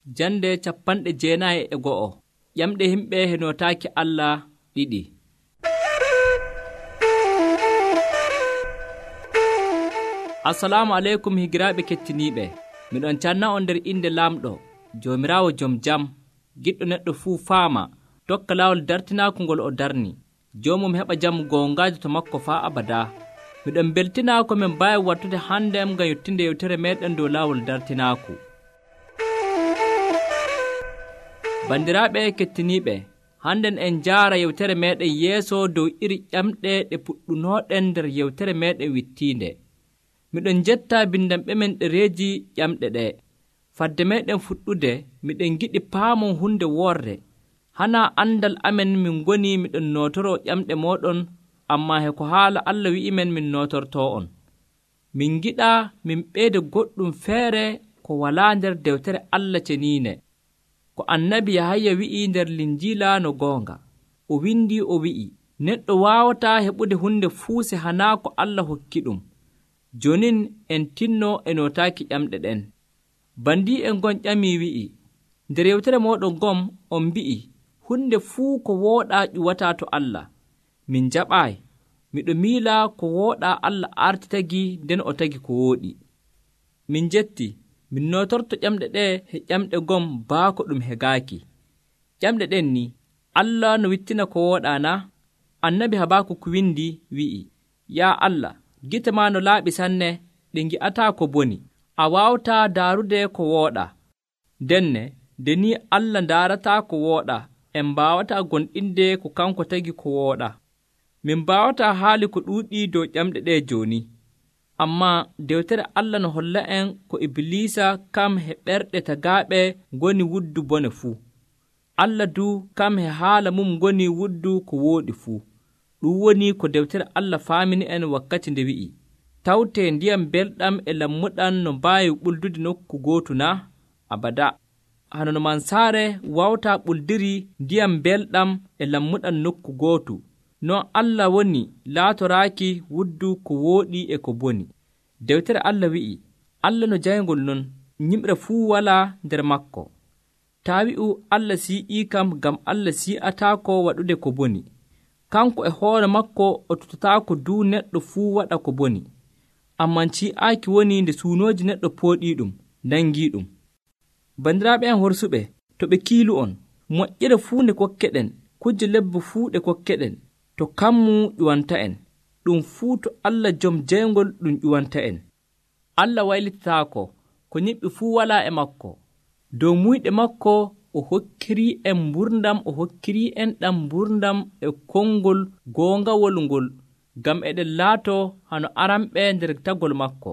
jande 90 ƴamɗe himɓe henotaki Allah ɗiɗi. Assalamu aleykum higiraɓe kettiniɓe, miɗon canna on nder inde lamɗo jomirawo joom jam, giɗɗo neɗɗo fuu faama tokka lawol dartinaku ngol o darni, jomum heɓa jamu gongajo to makko faa abada. Miɗon beltina ko min mbawi wattude handem ngam yettinde yewtere meɗen dow lawol dartinaku. Bandiraɓe kettiniɓe, hannden en jaara yewtere meɗen yeeso dow iri ƴamɗe ɗe puɗɗunoɗen nder yewtere meɗen wittinde. Miɗon jetta bindanɓe men ɗereji ƴamɗe ɗe. Fadde meɗen fuɗɗude, miɗen giɗi paamon hunde worde. Hana andal amen min goni miɗon notoro ƴamɗe moɗon, amma he ko haala Allah wi'imen min notorto on. Min giɗa min ɓeyda goɗɗum feere ko wala nder dewtere Allah ceniine. Ko annabi Yahaya wi'i nder Linjiila no goonga. O windi o wi'i, neɗɗo wawata heɓude hunde fuu se hana ko Allah hokki ɗum. Jonin en tinno e notaki ƴamɗe ɗen. Bandi en gon ƴami wi'i, nder yewtere moɗon gom on mbi'i, hunde fuu ko wooɗa ƴuwata to Allah. Min jaɓai, miɗo miila ko wooɗa Allah arti tagi nden o tagi ko wooɗi. Min jetti, min notorto ƴamɗe ɗe he ƴamɗe gom baako ɗum hegaaki. Ƴamɗe ɗen ni, Allah no wittina ko wooɗana, annabi Habakuk windi wi'i, ya Allah, gite ma no laaɓi sanne, ɗe ngi'ata ko boni, a wawta daarude ko wooɗa. Denne, nde ni Allah daarata ko wooɗa, en mbawata gonɗinde ko kanko tagi ko wooɗa. Min mbawata haali ko ɗuuɗi dow ƴamɗe ɗe joni. Amma dewtere Allah no holla en ko Iblisa kam he ɓerɗe tagaɓe goni wuddu bone fuu. Allah du kam he haala mum goni wuddu ko wooɗi fuu. Ɗum woni ko dewtere Allah faamini en wakkati nde wi'i, tawte ndiyam belɗam e lammuɗam no mbawi ɓuldude nokku gootu na abada. Hano no mansaare wawta ɓuldiri ndiyam belɗam e lammuɗam nokku gootu, non Allah woni laatoraki wuddu ko wooɗi e ko boni. Dewtere Allah wi'i, Allah no jayngol non, nyimre fuu wala nder makko. Ta wi'u Allah si'i kam, gam Allah si'atako waɗude ko boni. Kanko e hoore makko o tutatako du neɗɗo fuu waɗa ko boni. Amman ci'aki woni nde suunoji neɗɗo pooɗi ɗum, nangi ɗum. Bandiraɓe en horsuɓe, to ɓe kiilu on, moƴƴere fuu nde kokkeɗen, kujje lebbo fuu ɗe kokkeɗen, to kammu ƴuwanta en, ɗum fuu to Allah joom jeyngol ɗum ƴuwanta en. Allah waylitataako, ko nyiɓɓi fuu wala e makko. Dow muyɗe makko o hokkiri en mburdam, o hokkiri en ɗam mburdam e konngol goongawol ngol, ngam eɗen laato hano aranɓe nder tagol makko.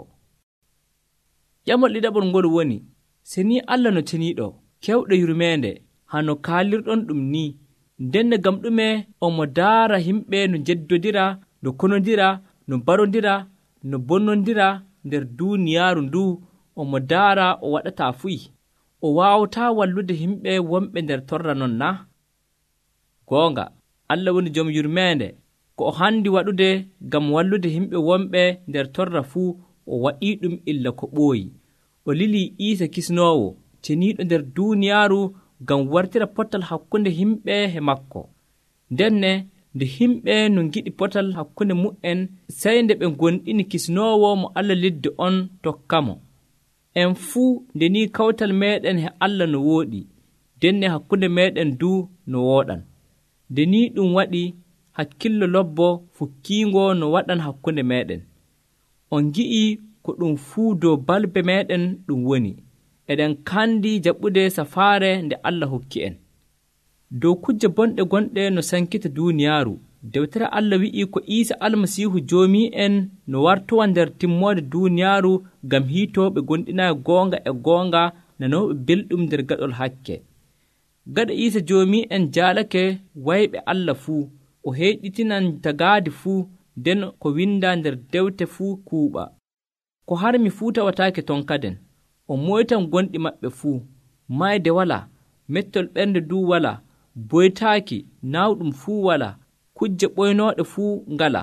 Ƴamol ɗiɗaɓol ngol woni, se ni Allah no ceniiɗo, kewɗo yurmeende, hano kaalirɗon ɗum ni, ndenne gam ɗume omo daara himɓe no jeddodira, no konodira, no barodira, no bonnondira nder duuniyaaru ndu, omo daara o waɗata fuyi. O wawata wallude himɓe wonɓe nder torra non na? Goonga, Allah woni joom yurmeende, ko o handi waɗude gam wallude himɓe wonɓe nder torra fuu, o waɗi ɗum illa ko ɓooyi. O lili Iisa kisnowo, ceniiɗo nder duuniyaaru, gam wartira potal hakkunde himɓe he makko. Ndenne nde himɓe no giɗi potal hakkunde mu'en, sey nde ɓe gonɗini kisnowo mo Allah lidde on tokkamo. En fuu nde ni kawtal meɗen he Allah no wooɗi, denne hakkunde meɗen du no wooɗan. Nde ni ɗum waɗi hakkillo lobbo fukkiingo no waɗan hakkunde meɗen. On gi'i ko ɗum fuu dow balbe meɗen ɗum woni. Eɗen kandi jaɓɓude safaare nde Allah hokki en. Dow kujje bonɗe gonɗe no sankita duuniyaaru, dewtere Allah wi'i ko Iisa almasiihu joomi en no wartowa nder timmode duuniyaaru gam hiitoɓe gonɗinayi goonga e goonga nanoɓe belɗum nder gaɗol hakke. Gaɗa Iisa joomi en jaalake wayɓe Allah fuu, o heyɗitinan tagaadi fuu, nden ko winda nder dewte fuu kuuɓa. Ko harmi fuu tawataake ton kaden. O moytan gonɗi maɓɓe fuu, mayde wala, mettol ɓernde du wala, boytaaki nawɗum fuu wala, kujje ɓoynooɗe fuu ngala.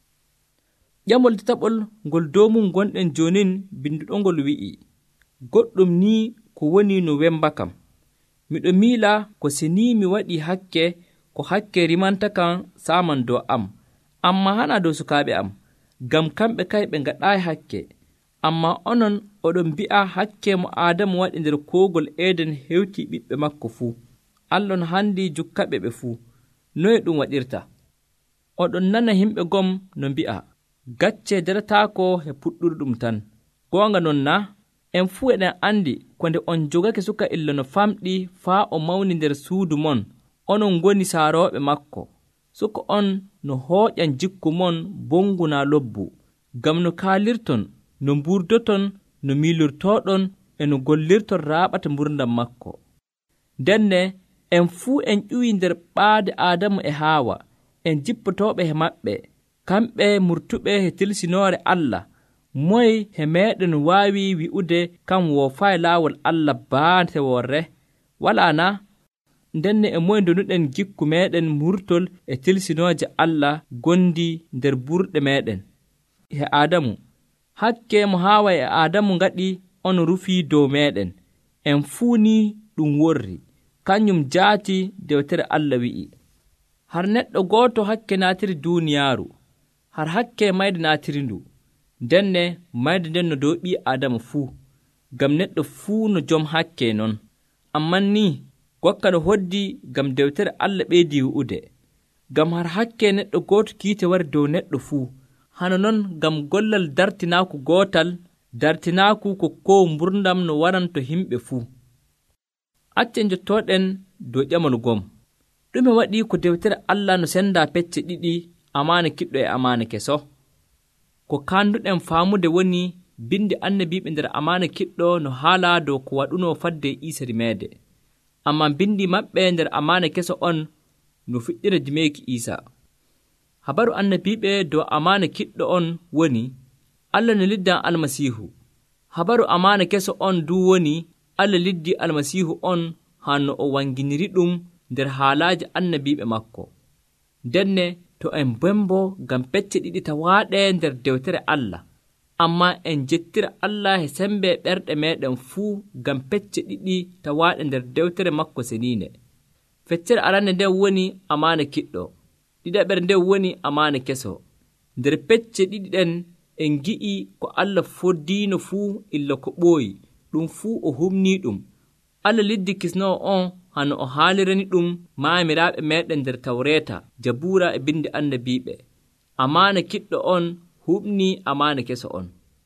Ƴamol tataɓol ngol dow mum gonɗen jonin binduɗo ngol wi'i, goɗɗum ni ko woni no wemba kam. Miɗo miila ko seni mi waɗi hakke ko hakke rimanta kan saman dow am, amma hana dow sukaaɓe am, ngam kamɓe kay ɓe ngaɗaayi hakke. Amma onon oɗon mbi'a hakke mo Aadamu waɗi nder koogol Eden hewti ɓiɓɓe makko fuu. Allon handi jukkaɓe ɓe fuu. Noye ɗum waɗirta? Oɗon nana himɓe gom no mbi'a, gacce darataako he puɗɗurɗum tan. Goonga non na? En fuu eɗen andi ko nde on jogake suka illo no famɗi faa o mawni nder suudu mon, onon ngoni saarooɓe makko. Suka on no hooƴan jikku mon bonguna lobbu, ngam no kaalirton, no mburdoton, no miilirtoɗon e no gollirton raaɓata mburdam makko. Denne en fuu en ƴuwi nder ɓaade Aadamu e Haawa, en jippotooɓe he maɓɓe, kamɓe murtuɓe he tilsinoore Allah. Moye he meɗen waawi wi'ude kam woofaayi laawol Allah baante worre? Walaa na? Ndenne e moye ndonuɗen gikku meɗen murtol e tilsinooje Allah gondi nder burɗe meɗen he Aadamu. Hakke mo Haawa e Aadamu ngaɗi on rufii dow meɗen. En fuu ni ɗum worri, kanjum jaati dewtere Allah wi'i. Har neɗɗo gooto hakke naatiri duuniyaaru, har hakke mayde naatiri ndu. Denne mayde nden no dow ɓii Aadama fuu, ngam neɗɗo fuu no jom hakke non. Amman ni gokka no hoddi ngam dewtere Allah ɓeydi wi'ude, ngam har hakke neɗɗo gooto kiite wari dow neɗɗo fuu. Hano non ngam gollal dartinaaku gootal, dartinaaku ko kow mburdam no waranto himɓe fuu. Acce njottoɗen dow ƴamol gom. Ɗume waɗi ko dewtere Allah no senda pecce ɗiɗi, amaana kiɗɗo e amaana keso? Ko kanduɗen faamude woni bindi annabiɓe nder amaana kiɗɗo no haala dow ko waɗuno fadde Iisa rimeede, amma bindi maɓɓe nder amaana keso on no fuɗɗira dimeeki Iisa. Habaru annabiɓe dow amaana kiɗɗo on woni Allah no liddan Almasiihu. Habaru amaana keso on du woni Allah liddi Almasiihu on hanno o wanginiri ɗum nder haalaaji annabiɓe makko. Denne to en bembo ngam pecce ɗiɗi tawaaɗe nder dewtere Allah, amma en jettira Allah he sembe ɓerɗe meɗen fuu ngam pecce ɗiɗi tawaaɗe nder dewtere makko seniine. Feccere arande nden woni amaana kiɗɗo, ɗiɗaɓere nden woni amaana keso. Nder pecce ɗiɗi ɗen en gi'i ko Allah foddiino fuu illa ko ɓooyi, ɗum fuu o humnii ɗum. Allah liddi kisnoo on hano o haalirani ɗum maamiraaɓe meɗen nder Tawreeta, Jabuura e bindi annabiɓe. Amaana kiɗɗo on humnii amaana keso on.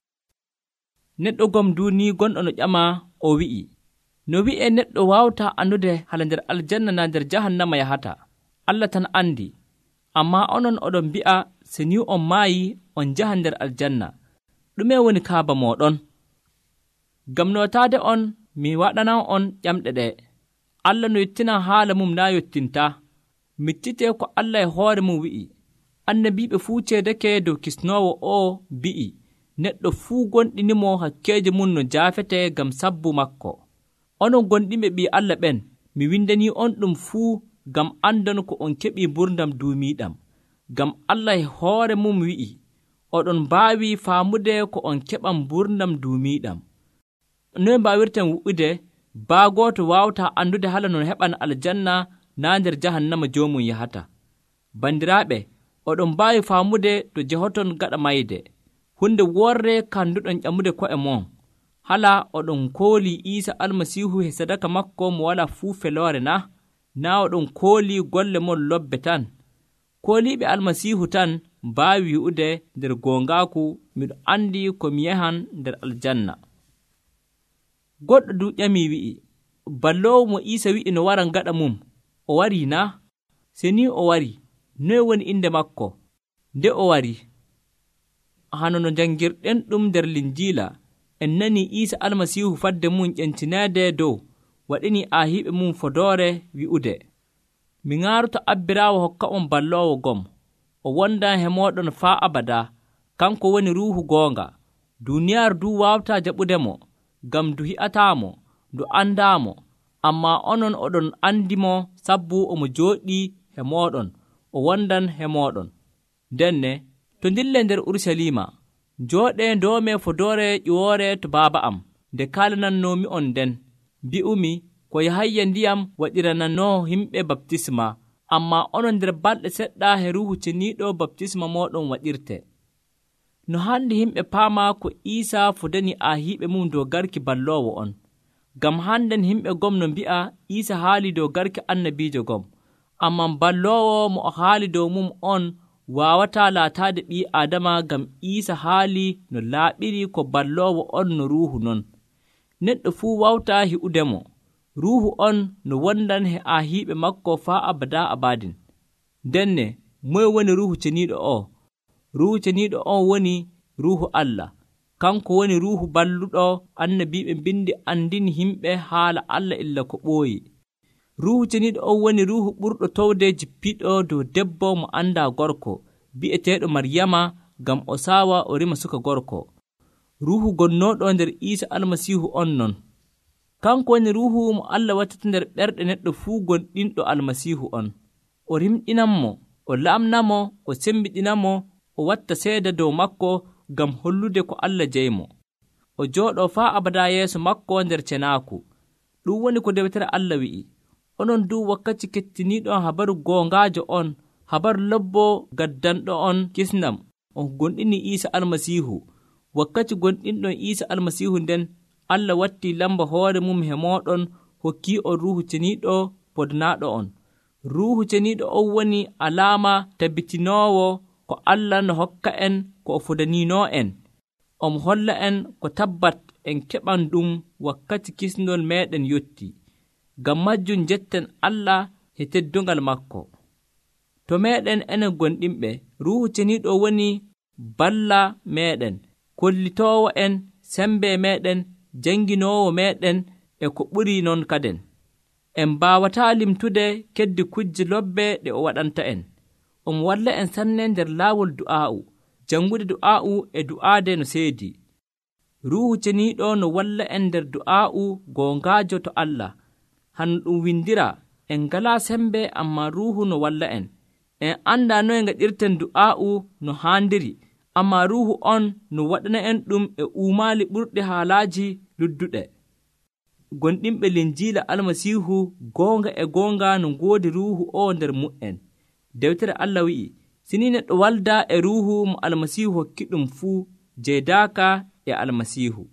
Neɗɗo gom duuni gonɗo no ƴama o wi'i, no wi'e neɗɗo wawta andude hala nder aljanna na nder jahannama yahata. Allah tan andi. Amma onon oɗon mbi'a seni on maayi on jaha nder aljanna. Ɗume woni kaaba moɗon? Ngam notaade on mi waɗanan on ƴamɗe ɗe. Allah no yettina haala mum na yettinta. Miccite ko Allah e hoore mum wi'i. Annabiɓe fuu ceedake dow kisnoowo o bi'i neɗɗo fuu gonɗinimo hakkeeje mum no jaafete ngam sabbu makko. Onon gonɗiɓe ɓi Allah ɓen, mi windani on ɗum fuu ngam andon ko on keɓi mburdam duumiiɗam. Ngam Allah e hoore mum wi'i oɗon mbaawi faamude ko on keɓan mburdam duumiiɗam. Noye mbawirten wu'ude baa gooto waawata andude hala non heɓan aljanna na nder jahannama joomum yahata. Bandiraaɓe, oɗon mbaawi faamude to jehoton gaɗa mayde, hunde worre kanduɗon ƴamude ko'e mon. Hala oɗon kooli Iisa Almasiihu he sadaka makko mo wala fuu feloore na oɗon kooli golle mon lobbe tan. Kooliɓe Almasiihu tan mbaawi wi'ude nder goongaaku miɗo andi ko mi yahan nder aljanna. Goɗɗo du ƴami wi'i, balloowo mo Iisa wi'i no wara gaɗa mum, o wari na? Seni o wari, noye woni inde makko? Nde o wari, hano no jangirɗen ɗum nder Linjiila, en nani Iisa Almasiihu fadde mum ƴentineede dow waɗini aahiɓe mum fodoore wi'ude, mi ŋaaruta abbiraawo hokka on balloowo gom, o wondan he mooɗon faa abada, kanko woni ruuhu goonga. Duuniyaaru du waawta jaɓudemo, ngam du hi'ataamo, du andaamo, amma onon oɗon andimo sabbu omo jooɗii he mooɗon, o wondan he mooɗon. Denne, to dille nder Urusalima, jooɗe ndoome fodoore ƴiwoore to baaba am, nde kaalanannoomi on nden, bi'umi ko yahayya ndiyam waɗiranano himɓe baptisma, amma onon nder balɗe seɗɗa he ruhu ceniiɗo baptisma moɗon waɗirte. No handi himɓe paama ko Iisa fudani ahiiɓe mum dow garki ballowo on. Gam handen himɓe gom no mbi'a Iisa haali dow garki annabiijo gom, amma ballowo mo o haali dow mum on wawata laatade ɓi Adama, gam Iisa haali no laaɓiri ko ballowo on no ruhu non. Neɗɗo fuu wawta hi'udemo. Ruhu on no wondan he ahiiɓe makko faa abada abadin. Denne moye woni ruhu ceniiɗo o? Ruhu ceniiɗo on woni ruhu Allah. Kanko woni ruhu balluɗo annabiɓe bindi andini himɓe haala Allah illa ko ɓooyi. Ruhu ceniiɗo on woni ruhu ɓurɗo towde jippiɗo dow debbo mo anda gorko bi'eteɗo Maryama, gam o sawa o rima suka gorko. Ruhu gonnoɗo nder Iisa almasihu on non. Kanko woni ruhu mo Allah wattata nder ɓerɗe neɗɗo fuu gonɗinɗo almasihu on. O rimɗinanmo, o lamnamo, o sembiɗinamo, o watta seeda dow makko gam hollude ko Allah jeymo. O jooɗo faa abada yeeso makko nder cenaaku. Ɗum woni ko dewtere Allah wi'i. Onon du wakkati kettiniɗon habaru goongaajo on, habaru lobbo gaddanɗo on kisnam, on gonɗini Iisa almasihu. Wakkati gonɗinɗon Iisa almasihu nden, Allah watti lamba hoore mum he moɗon, hokki on ruhu ceniiɗo podnaɗo on. Ruhu ceniiɗo on woni alama tabbitinowo ko Allah no hokka en ko o fodanino en. On holla en ko tabbat en keɓan ɗum wakkati kisnol meɗen yotti. Gam majjum jetten Allah he teddungal makko. To meɗen enen gonɗinɓe, ruhu ceniiɗo woni balla meɗen, kollitowo en sembe meɗen, janginowo meɗen e ko ɓuri non kaden. En mbawata limtude keddi kujje lobbe ɗe o waɗanta en. Walla en sanne nder laawol du'a'u, jangude du'a'u e du'aade no seedi. Ruhu ceniiɗo no walla en nder du'a'u goongaajo to Allah. Hano ɗum windira, en ngala sembe amma ruhu no walla en. En anda noye ngaɗirten du'a'u no haandiri, amma ruhu on no waɗana en ɗum e umaali ɓurɗi haalaaji ludduɗe. Gonɗinɓe linjiila almasihu goonga e goonga no ngoodi ruhu o nder mu'en. Dewtere Allah wi'i, sini neɗɗo walda e ruhu mo almasihu hokki ɗum fuu, jeydaaka e almasihu.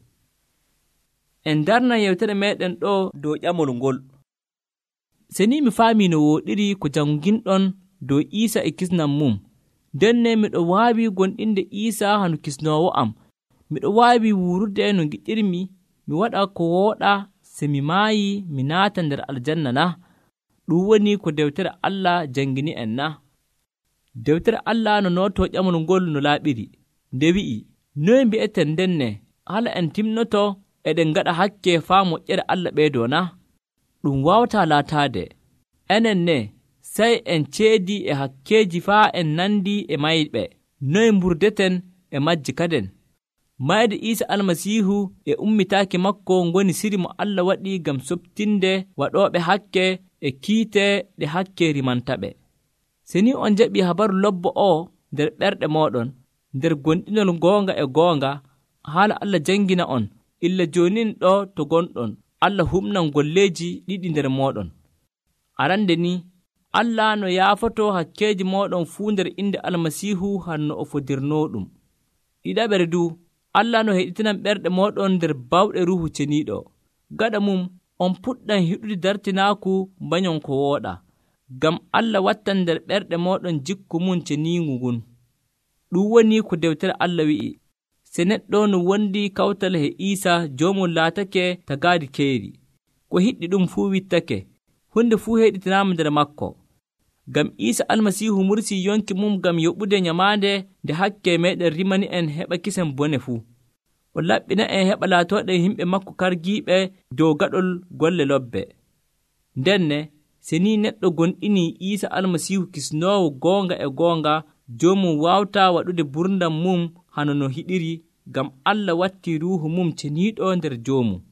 En darna yewtere meɗen ɗo dow ƴamol ngol. Seni mi faami no woɗiri ko janginɗon dow Iisa e kisnam mum. Denne miɗo waawi gonɗinde Iisa hano kisnowo am. Miɗo waawi wuurde no giɗirmi, mi waɗa ko wooɗa, se mi maayi mi naata nder aljanna na. Ɗum woni ko dewtere Allah jangini en na. Dewtere Allah no noto ƴamol ngol no laaɓiri, nde wi'i, noye mbi'eten ndenne, hala en timnoto eɗen ngaɗa hakke faa moƴƴere Allah ɓeydo na? Ɗum wawata laataade. Enen ne, sai en ceedi e hakkeji faa en nandi e mayɓe. Noye mburdeten e majji kaden. Mayde Iisa almasihu e ummitaaki makko ngoni siri mo Allah waɗi gam soɓtinde waɗoɓe hakke e kiite ɗe hakke rimantaɓe. Seni on jaɓi habaru lobbo o nder ɓerɗe moɗon, nder gonɗinol goonga e goonga, haala Allah jangina on, illa jonin ɗo to gonɗon, Allah humnan golleji ɗiɗi nder moɗon. Arande ni, Allah no yaafoto hakkeji moɗon fuu nder inde almasihu hanno o fodirno ɗum. Ɗiɗaɓere du, Allah no heɗitinan ɓerɗe moɗon nder bawɗe ruhu ceniiɗo. Gaɗa mum, on puɗɗan hiɗude dartinaaku banyon ko wooɗa, gam Allah wattan nder ɓerɗe moɗon jikku mum ceniingu ngun. Ɗum woni ko dewtere Allah wi'i, se neɗɗo no wondi kawtal he Iisa joomum laatake tagaadi keeri, ko hiɗɗi ɗum fuu wittake, hunde fuu heɗitinaama nder makko. Gam Iisa almasihu mursi yonki mum gam yoɓude nyamaande nde hakke meɗen rimani en heɓa kisen bone fuu. O laɓɓina en heɓa laatoɗen himɓe makko kargiiɓe dow gaɗol golle lobbe. Ndenne, seni neɗɗo gonɗini Iisa almasihu kisnowo goonga e goonga, joomum wawta waɗude burdam mum hano no hiɗiri, gam Allah watti ruhu mum ceniiɗo nder joomum.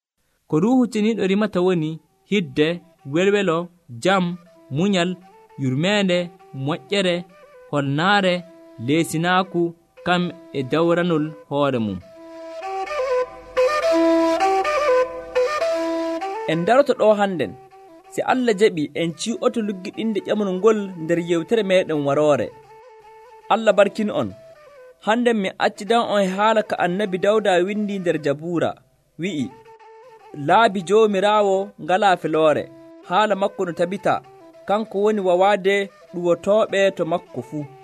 Ko ruhu ceniiɗo rimata woni hidde, welwelo, jam, muñal, yurmeende, moƴƴere, holnaare, leesinaaku, kam e dawranol hoore mum. En daroto ɗo hannden, si Allah jaɓi en ci'oto luggiɗinde ƴamol ngol nder yewtere meɗen waroore. Allah barkin on. Hannden mi accidan on haala ka annabi Dawda windi nder Jabuura, wi'i, laabi Joomiraawo ngalaa feloore, haala makko no tabita, kanko woni wawaade ɗuwotooɓe to makko fuu.